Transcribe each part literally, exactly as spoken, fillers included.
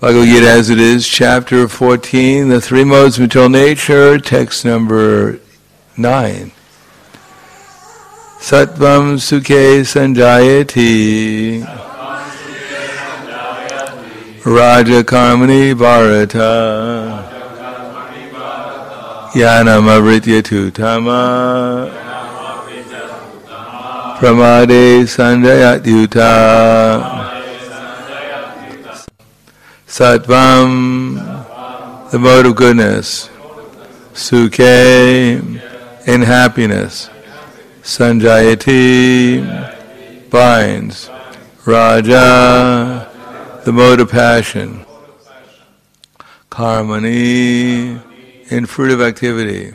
Bhagavad Gita as it is, chapter fourteen, the three modes of material nature, text number nine. Sattvam sukhe sanjayati Raja karmani bharata Yanam avritya tutama Pramade sanjayat yuta Sattvam, the mode of goodness. Sukhe, in happiness. Sanjayati, binds. Raja, the mode of passion. Karmani, in fruitive activity.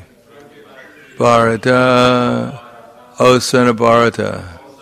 Bharata, O son of Bharata.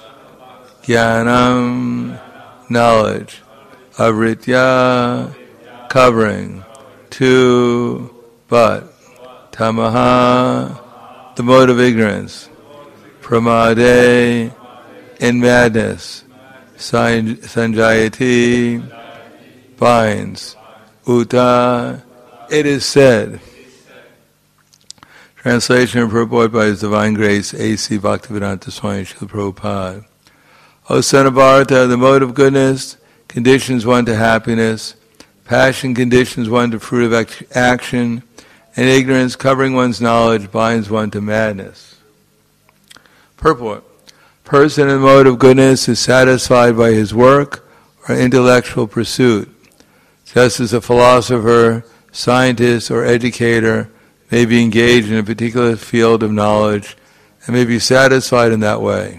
Jnanam, knowledge. Avritya, covering. To, but. Tamaha, the mode of ignorance. Pramade, in madness. Sanjayati, binds. Uta, it is said. Translation and purport by His Divine Grace, A C Bhaktivedanta Swami Srila Prabhupada. O son of Bharata, the mode of goodness conditions one to happiness, passion conditions one to fruitive action, and ignorance, covering one's knowledge, binds one to madness. Purport. Person in the mode of goodness is satisfied by his work or intellectual pursuit, just as a philosopher, scientist, or educator may be engaged in a particular field of knowledge and may be satisfied in that way.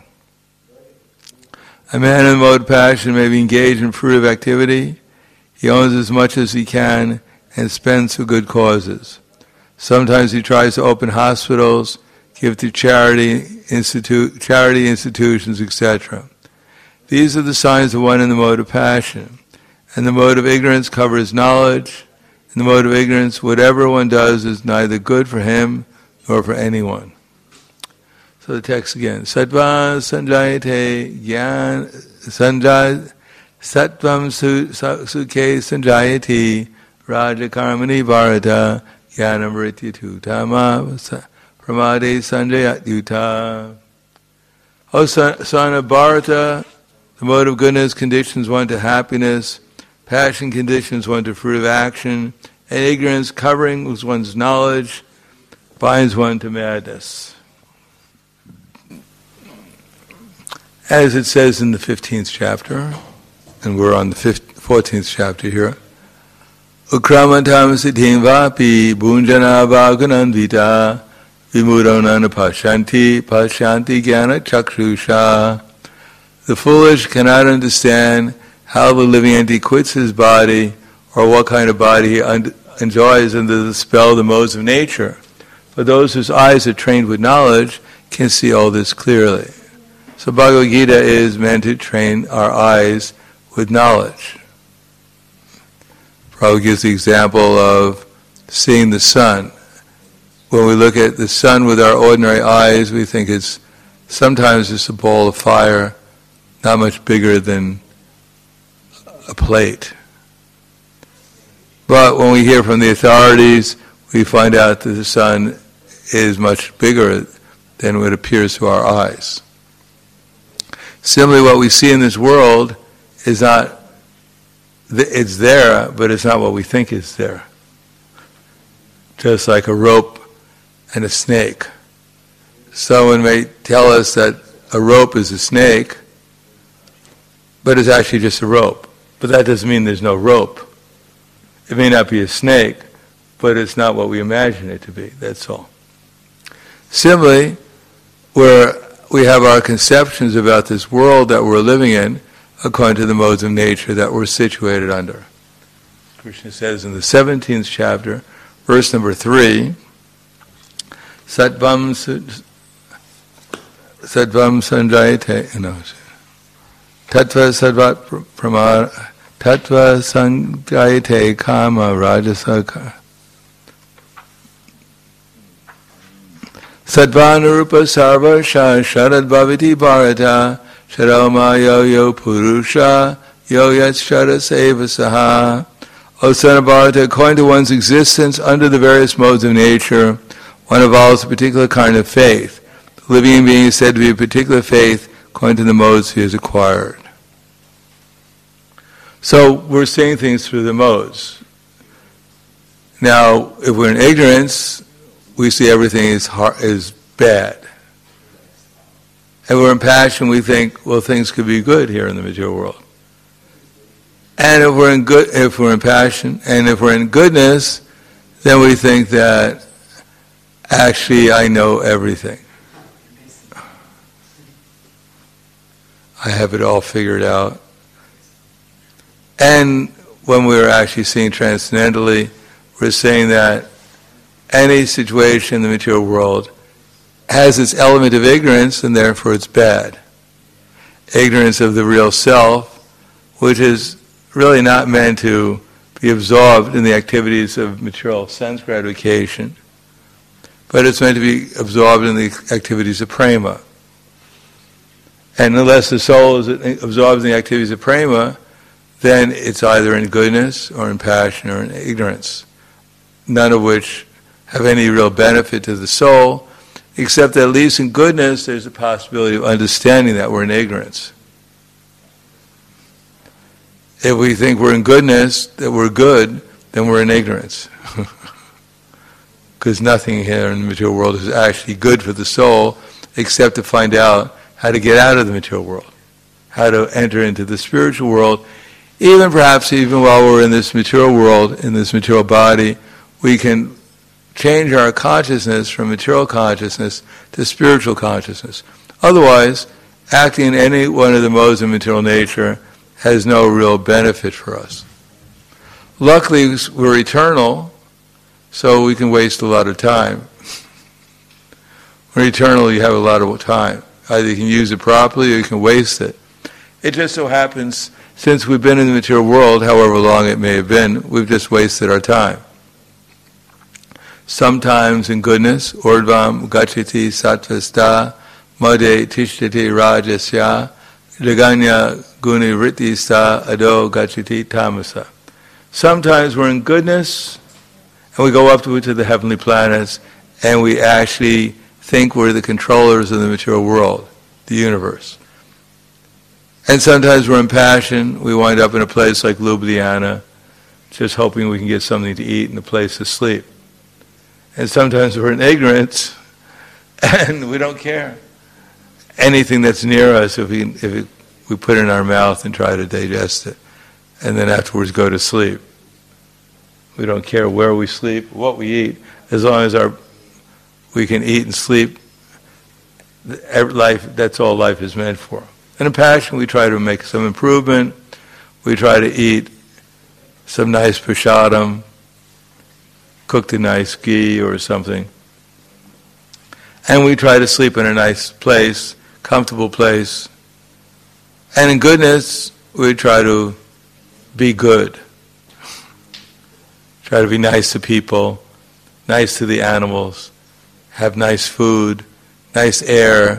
A man in the mode of passion may be engaged in fruitive activity. He owns as much as he can and spends for good causes. Sometimes he tries to open hospitals, give to charity, institute, charity institutions, et cetera. These are the signs of one in the mode of passion. And the mode of ignorance covers knowledge. In the mode of ignorance, whatever one does is neither good for him nor for anyone. So the text again. Sattvam sanjayate yan sanjay sattvam sukhe sanjayati raja karmani bharata yanam vritya tutama pramade sanjayat yuta. O son, son of Bharata, the mode of goodness conditions one to happiness, passion conditions one to fruitive action, and ignorance covering one's knowledge binds one to madness. As it says in the fifteenth chapter, and we're on the fourteenth chapter here, Ukramantam siddhim vapi bunjana bhagunanvita vimudonana pashanti pashanti jnana chakshusha. The foolish cannot understand how the living entity quits his body or what kind of body he un- enjoys under the spell of the modes of nature. But those whose eyes are trained with knowledge can see all this clearly. So Bhagavad Gita is meant to train our eyes with knowledge. Prabhupada gives the example of seeing the sun. When we look at the sun with our ordinary eyes, we think it's sometimes just a ball of fire, not much bigger than a plate. But when we hear from the authorities, we find out that the sun is much bigger than what appears to our eyes. Similarly, what we see in this world is not, it's there, but it's not what we think is there. Just like a rope and a snake. Someone may tell us that a rope is a snake, but it's actually just a rope. But that doesn't mean there's no rope. It may not be a snake, but it's not what we imagine it to be, that's all. Similarly, where we have our conceptions about this world that we're living in according to the modes of nature that we're situated under. Krishna says in the seventeenth chapter, verse number three, Sattvam Sattvam Sanjayate, no, Tattva Sattvat Pramar Tattva Sanjayate Kama Rajasaka Sattvanurupa Sarva Sharad Bhaviti Bharata Sharama Yo Yo Purusha Yo Yat Shara Seva Saha O son of Bharata, according to one's existence under the various modes of nature, one evolves a particular kind of faith. The living being is said to be a particular faith according to the modes he has acquired. So we're seeing things through the modes. Now, if we're in ignorance, we see everything is hard, is bad. And we're in passion, we think, well, things could be good here in the material world. And if we're in good, if we're in passion, and if we're in goodness, then we think that actually I know everything. I have it all figured out. And when we're actually seeing transcendentally, we're saying that any situation in the material world has its element of ignorance, and therefore it's bad. Ignorance of the real self, which is really not meant to be absorbed in the activities of material sense gratification, but it's meant to be absorbed in the activities of prema. And unless the soul is absorbed in the activities of prema, then it's either in goodness or in passion or in ignorance, none of which have any real benefit to the soul, except that at least in goodness there's a possibility of understanding that we're in ignorance. If we think we're in goodness, that we're good, then we're in ignorance. Because nothing here in the material world is actually good for the soul, except to find out how to get out of the material world, how to enter into the spiritual world. Even perhaps even while we're in this material world, in this material body, we can change our consciousness from material consciousness to spiritual consciousness. Otherwise, acting in any one of the modes of material nature has no real benefit for us. Luckily, we're eternal, so we can waste a lot of time. When you're eternal, you have a lot of time. Either you can use it properly or you can waste it. It just so happens, since we've been in the material world, however long it may have been, we've just wasted our time. Sometimes in goodness, urdvam gacchati sattvasta made tishtati rajasya Jaganya guni ritti sta ado gacchati tamasa. Sometimes we're in goodness, and we go up to, to the heavenly planets, and we actually think we're the controllers of the material world, the universe. And sometimes we're in passion, we wind up in a place like Ljubljana, just hoping we can get something to eat and a place to sleep. And sometimes we're in ignorance, and we don't care. Anything that's near us, if we if it, we put it in our mouth and try to digest it, and then afterwards go to sleep. We don't care where we sleep, what we eat, as long as our we can eat and sleep. Life, that's all life is meant for. And in passion, we try to make some improvement. We try to eat some nice prasadam, cooked in nice ghee or something. And we try to sleep in a nice place, comfortable place. And in goodness, we try to be good. Try to be nice to people, nice to the animals, have nice food, nice air.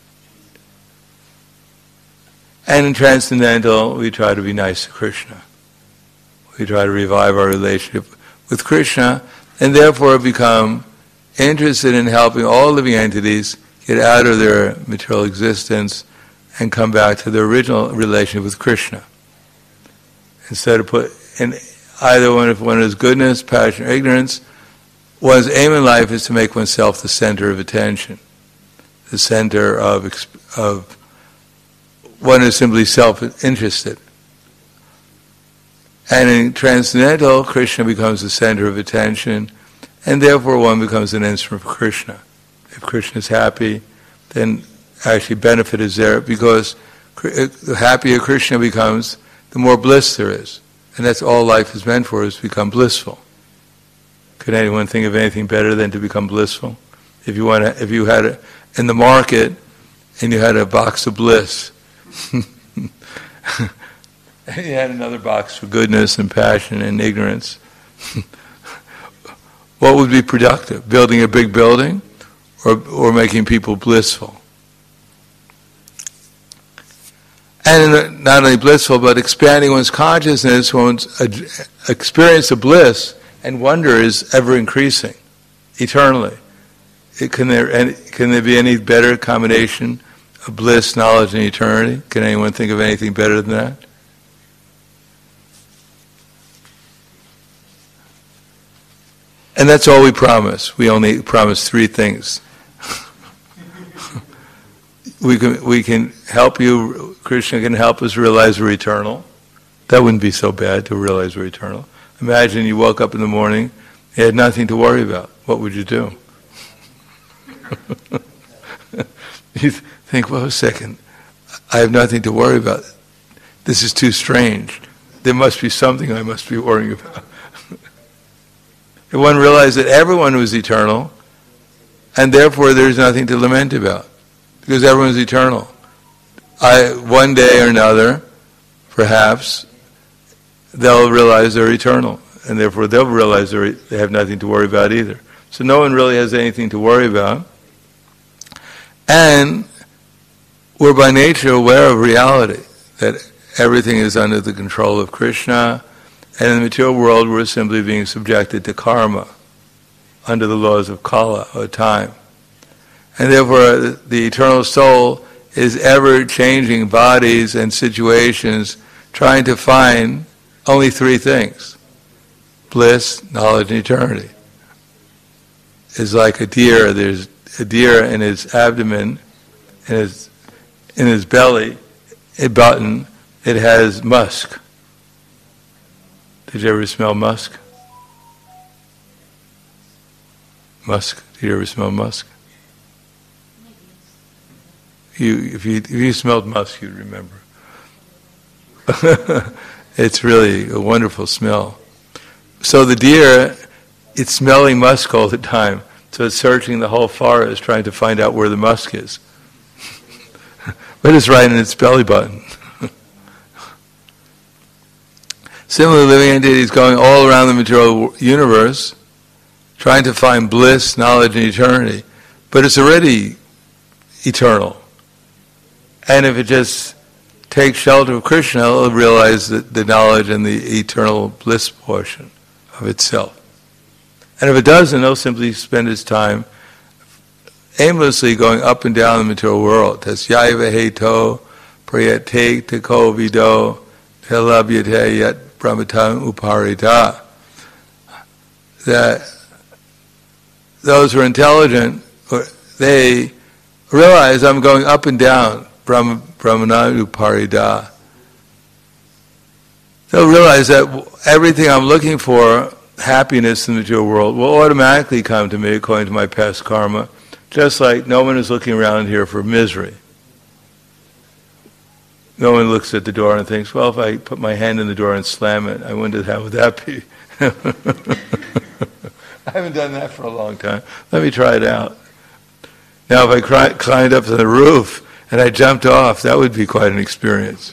And in transcendental, we try to be nice to Krishna. We try to revive our relationship with Krishna, and therefore become interested in helping all living entities get out of their material existence and come back to their original relationship with Krishna. Instead of put in either one, if one is goodness, passion, or ignorance, one's aim in life is to make oneself the center of attention, the center of of one is simply self-interested. And in transcendental, Krishna becomes the center of attention, and therefore one becomes an instrument for Krishna. If Krishna is happy, then actually benefit is there, because the happier Krishna becomes, the more bliss there is. And that's all life is meant for, is to become blissful. Could anyone think of anything better than to become blissful? If you want to, if you had a, in the market, and you had a box of bliss, and you had another box for goodness and passion and ignorance, what would be productive? Building a big building, or or making people blissful? and not only blissful, but expanding one's consciousness, one's experience of bliss and wonder is ever increasing, eternally. It, can there any, can there be any better combination of bliss, knowledge, and eternity? Can anyone think of anything better than that? And that's all we promise. We only promise three things. we can we can help you, Krishna can help us realize we're eternal. That wouldn't be so bad to realize we're eternal. Imagine you woke up in the morning, you had nothing to worry about. What would you do? You think, well, a second, I have nothing to worry about. This is too strange. There must be something I must be worrying about. If one realized that everyone was eternal, and therefore there's nothing to lament about, because everyone's eternal. I, one day or another, perhaps, they'll realize they're eternal, and therefore they'll realize they're, they have nothing to worry about either. So no one really has anything to worry about. And we're by nature aware of reality, that everything is under the control of Krishna, and in the material world we're simply being subjected to karma, under the laws of kala, or time. And therefore the eternal soul is ever changing bodies and situations, trying to find only three things: bliss, knowledge, and eternity. It's like a deer. There's a deer in his abdomen, in his in his belly, a button. It has musk. Did you ever smell musk? Musk. Did you ever smell musk? You, if you if you smelled musk, you'd remember. It's really a wonderful smell. So the deer, it's smelling musk all the time. So it's searching the whole forest, trying to find out where the musk is. But it's right in its belly button. Similarly, living entities going all around the material universe, trying to find bliss, knowledge, and eternity. But it's already eternal. And if it just takes shelter of Krishna, it'll realize that the knowledge and the eternal bliss portion of itself. And if it doesn't, it'll simply spend its time aimlessly going up and down the material world. Tasyaiva heto prayate tako vido telabhyate yat brahmatam uparita. That those who are intelligent, they realize I'm going up and down, brahma, brahmana uparita. They'll realize that everything I'm looking for, happiness in the material world, will automatically come to me according to my past karma, just like no one is looking around here for misery. No one looks at the door and thinks, well, if I put my hand in the door and slam it, I wonder how would that be? I haven't done that for a long time. Let me try it out. Now, if I cri- climbed up to the roof and I jumped off, that would be quite an experience.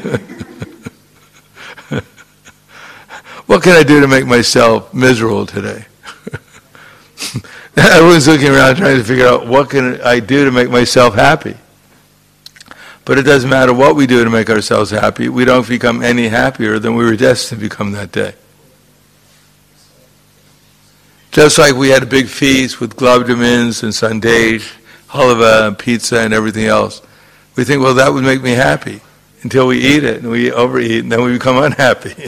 What can I do to make myself miserable today? Everyone's looking around trying to figure out what can I do to make myself happy. But it doesn't matter what we do to make ourselves happy. We don't become any happier than we were destined to become that day. Just like we had a big feast with gulabjamins and sandesh, halva and pizza and everything else. We think, well, that would make me happy. Until we eat it and we overeat and then we become unhappy.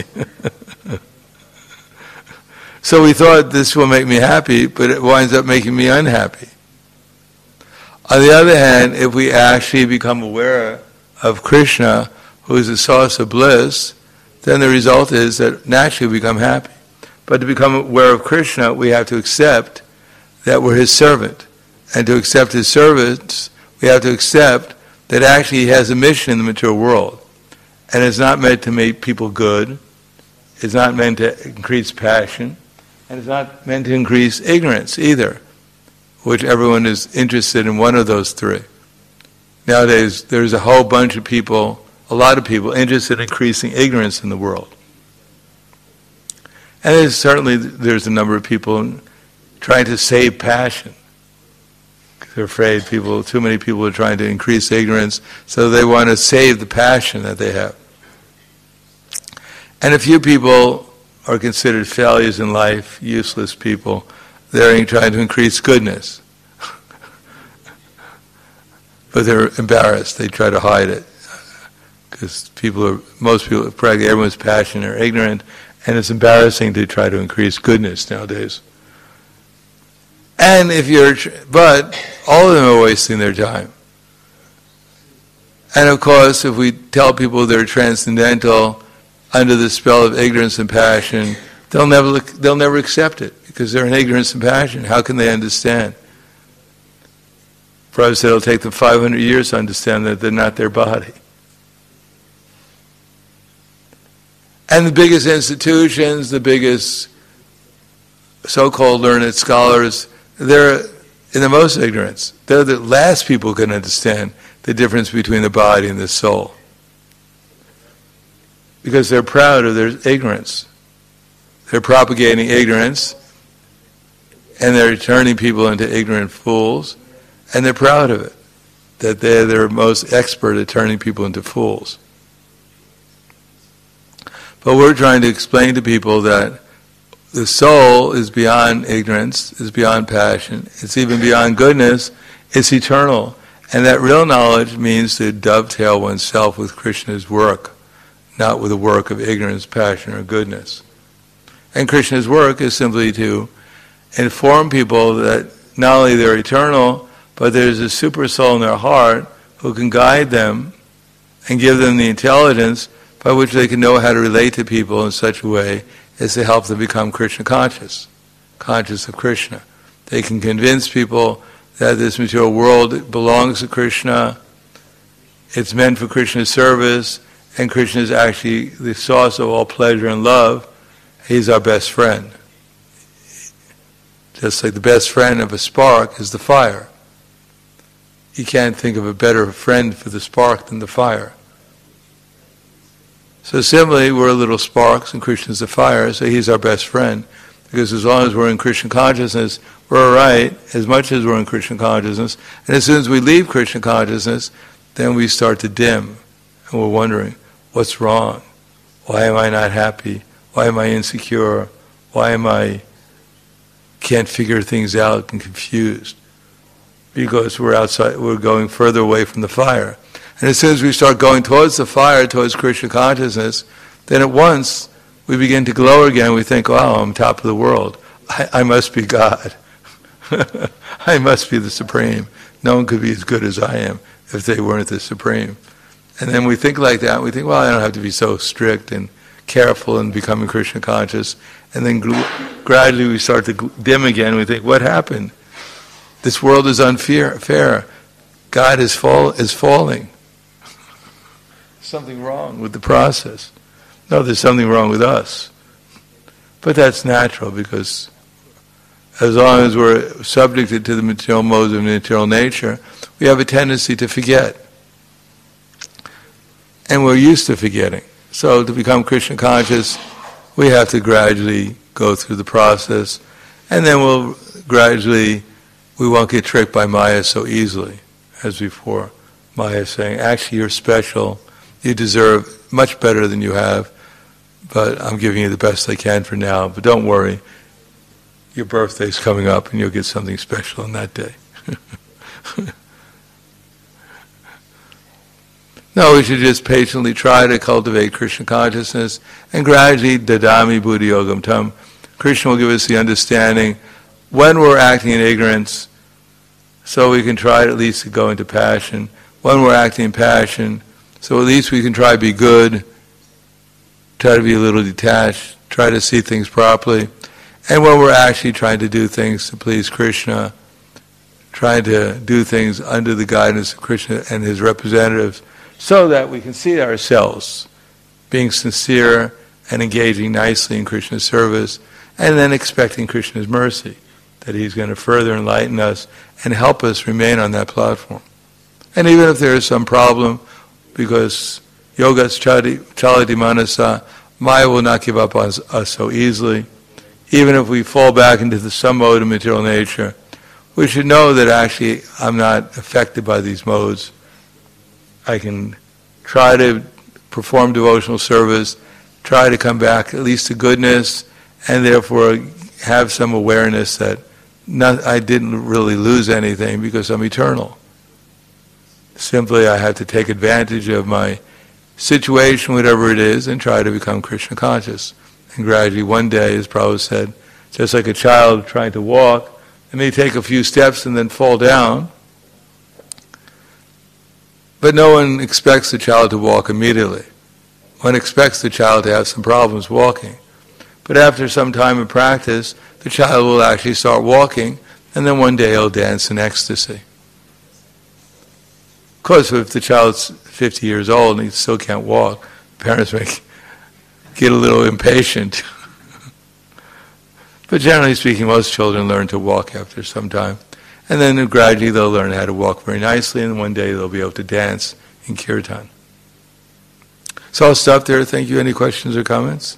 So we thought this will make me happy, but it winds up making me unhappy. On the other hand, if we actually become aware of Krishna, who is the source of bliss, then the result is that naturally we become happy. But to become aware of Krishna, we have to accept that we're his servant. And to accept his service, we have to accept that actually he has a mission in the material world. And it's not meant to make people good. It's not meant to increase passion. And it's not meant to increase ignorance either, which everyone is interested in one of those three. Nowadays, there's a whole bunch of people, a lot of people, interested in increasing ignorance in the world. And there's certainly there's a number of people trying to save passion. They're afraid people, too many people are trying to increase ignorance, so they want to save the passion that they have. And a few people are considered failures in life, useless people. They're trying to increase goodness. But they're embarrassed. They try to hide it. Because people are, most people, practically everyone's passionate or ignorant, and it's embarrassing to try to increase goodness nowadays. And if you're, but all of them are wasting their time. And of course, if we tell people they're transcendental under the spell of ignorance and passion, they'll never they'll never accept it because they're in ignorance and passion. How can they understand? Prabhupada said it'll take them five hundred years to understand that they're not their body. And the biggest institutions, the biggest so-called learned scholars, they're in the most ignorance. They're the last people who can understand the difference between the body and the soul. Because they're proud of their ignorance. They're propagating ignorance, and they're turning people into ignorant fools, and they're proud of it, that they're their most expert at turning people into fools. But we're trying to explain to people that the soul is beyond ignorance, is beyond passion, it's even beyond goodness, it's eternal. And that real knowledge means to dovetail oneself with Krishna's work, not with the work of ignorance, passion, or goodness. And Krishna's work is simply to inform people that not only they're eternal, but there's a super soul in their heart who can guide them and give them the intelligence by which they can know how to relate to people in such a way as to help them become Krishna conscious, conscious of Krishna. They can convince people that this material world belongs to Krishna, it's meant for Krishna's service, and Krishna is actually the source of all pleasure and love. He's our best friend. Just like the best friend of a spark is the fire. You can't think of a better friend for the spark than the fire. So similarly, we're little sparks and Krishna's the fire, so he's our best friend. Because as long as we're in Krishna consciousness, we're all right, as much as we're in Krishna consciousness. And as soon as we leave Krishna consciousness, then we start to dim. And we're wondering, what's wrong? Why am I not happy? Why am I insecure? Why am I can't figure things out and confused? Because we're outside, we're going further away from the fire. And as soon as we start going towards the fire, towards Krishna consciousness, then at once we begin to glow again. We think, wow, I'm top of the world. I, I must be God. I must be the Supreme. No one could be as good as I am if they weren't the Supreme. And then we think like that, and we think, well, I don't have to be so strict and careful in becoming Krishna conscious. And then gl- gradually we start to gl- dim again. We think, what happened? This world is unfair. Fair. God is, fall- is falling. Something wrong with the process. No, there's something wrong with us. But that's natural because as long as we're subjected to the material modes of material nature, we have a tendency to forget. And we're used to forgetting. So to become Krishna conscious, we have to gradually go through the process, and then we'll gradually, we won't get tricked by Maya so easily as before. Maya is saying, actually you're special, you deserve much better than you have, but I'm giving you the best I can for now. But don't worry, your birthday's coming up and you'll get something special on that day. No, we should just patiently try to cultivate Krishna consciousness, and gradually, dadami buddhi yogam tam, Krishna will give us the understanding when we're acting in ignorance, so we can try at least to go into passion. When we're acting in passion, so at least we can try to be good, try to be a little detached, try to see things properly. And when we're actually trying to do things to please Krishna, trying to do things under the guidance of Krishna and his representatives, so that we can see ourselves being sincere and engaging nicely in Krishna's service, and then expecting Krishna's mercy, that he's going to further enlighten us and help us remain on that platform. And even if there is some problem, because yogas chalati, chalati manasa, Maya will not give up on us, us so easily. Even if we fall back into the some mode of material nature, we should know that actually I'm not affected by these modes. I can try to perform devotional service, try to come back at least to goodness, and therefore have some awareness that not, I didn't really lose anything because I'm eternal. Simply I have to take advantage of my situation, whatever it is, and try to become Krishna conscious. And gradually one day, as Prabhupada said, just like a child trying to walk, they may take a few steps and then fall down, but no one expects the child to walk immediately. One expects the child to have some problems walking. But after some time of practice, the child will actually start walking, and then one day he'll dance in ecstasy. Of course, if the child's fifty years old and he still can't walk, parents may get a little impatient. But generally speaking, most children learn to walk after some time. And then gradually they'll learn how to walk very nicely, and one day they'll be able to dance in kirtan. So I'll stop there. Thank you. Any questions or comments?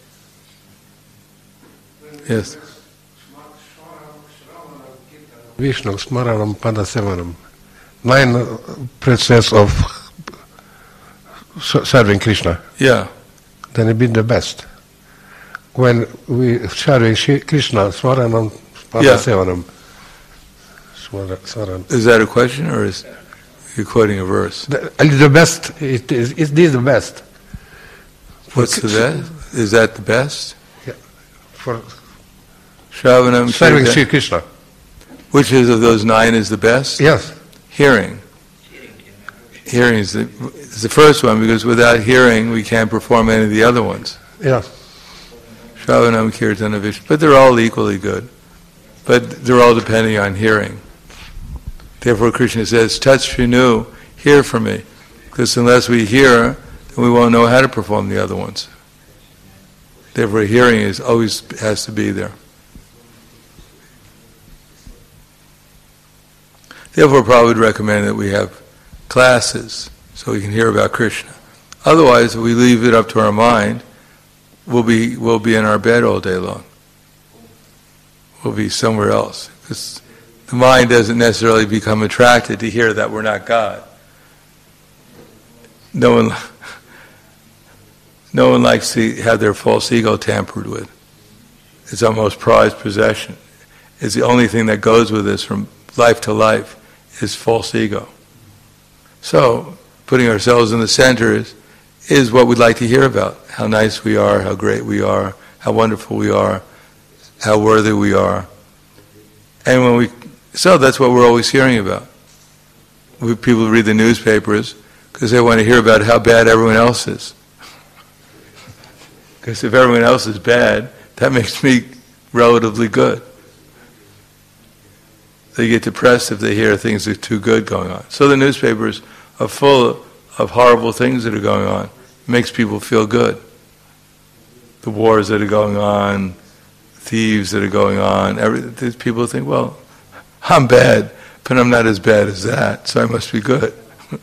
Yes. Vishnu, Smaranam, Padasevanam. Nine precepts of serving Krishna. Yeah. Then it be the best. When we serving Krishna, Smaranam, Padasevanam. Yeah. Is that a question, or is you quoting a verse? The, the best. It is. It is the best. What's the best? Is that the best? Yeah. For Shravanam, serving Sri Krishna. Which is of those nine is the best? Yes. Hearing. Hearing is the, is the first one, because without hearing we can't perform any of the other ones. Yeah. Shravanam, Kirtana, Vishnu. But they're all equally good. But they're all depending on hearing. Therefore Krishna says, Tat Shrinu, hear from me. Because unless we hear, then we won't know how to perform the other ones. Therefore hearing is always has to be there. Therefore Prabhupada would recommend that we have classes so we can hear about Krishna. Otherwise, if we leave it up to our mind, we'll be we'll be in our bed all day long. We'll be somewhere else. Because the mind doesn't necessarily become attracted to hear that we're not God. No one, no one likes to have their false ego tampered with. It's our most prized possession. It's the only thing that goes with us from life to life is false ego. So, putting ourselves in the center is, is what we'd like to hear about. How nice we are, how great we are, how wonderful we are, how worthy we are. And when we, so that's what we're always hearing about. We, people read the newspapers because they want to hear about how bad everyone else is. Because if everyone else is bad, that makes me relatively good. They get depressed if they hear things that are too good going on. So the newspapers are full of horrible things that are going on. It makes people feel good. The wars that are going on, thieves that are going on, every, people think, well, I'm bad, but I'm not as bad as that, so I must be good.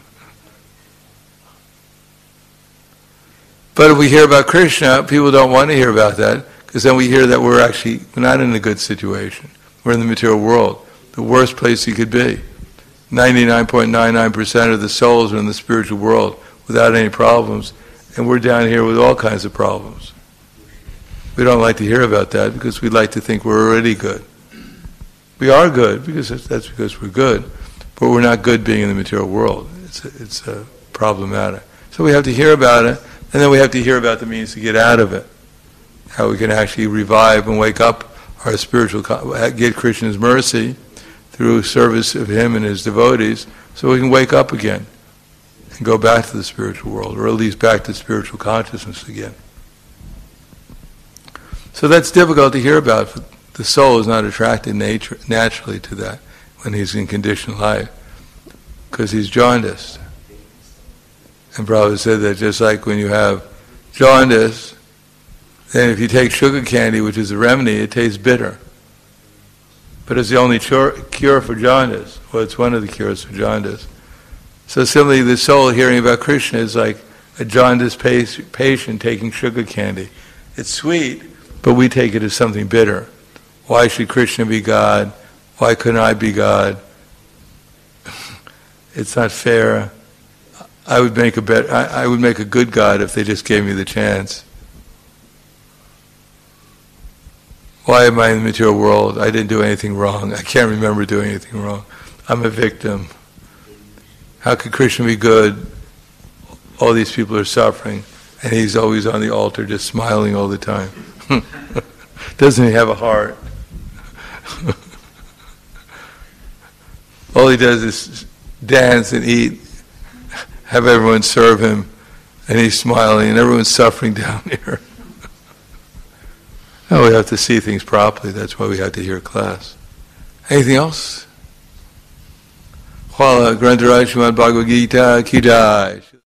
But if we hear about Krishna, people don't want to hear about that, because then we hear that we're actually we're not in a good situation. We're in the material world, the worst place you could be. ninety-nine point nine nine percent of the souls are in the spiritual world without any problems, and we're down here with all kinds of problems. We don't like to hear about that because we like to think we're already good. We are good because that's because we're good, but we're not good being in the material world. It's a, it's a problematic. So we have to hear about it, and then we have to hear about the means to get out of it. How we can actually revive and wake up our spiritual, get Krishna's mercy through service of Him and His devotees, so we can wake up again and go back to the spiritual world, or at least back to spiritual consciousness again. So that's difficult to hear about. The soul is not attracted nature, naturally to that when he's in conditioned life, because he's jaundiced. And Prabhupada said that just like when you have jaundice, then if you take sugar candy, which is a remedy, it tastes bitter. But it's the only cure for jaundice. Well, it's one of the cures for jaundice. So similarly, the soul hearing about Krishna is like a jaundiced patient taking sugar candy. It's sweet, but we take it as something bitter. Why should Krishna be God? Why couldn't I be God? It's not fair. I would make a bet. I, I would make a good God if they just gave me the chance. Why am I in the material world? I didn't do anything wrong. I can't remember doing anything wrong. I'm a victim. How could Krishna be good? All these people are suffering, and he's always on the altar just smiling all the time. Doesn't he have a heart? All he does is dance and eat, have everyone serve him, and he's smiling, and everyone's suffering down here. No, we have to see things properly. That's why we have to hear class. Anything else? Hvala Grantaraj Srimad Bhagavad Gita Ki Jai.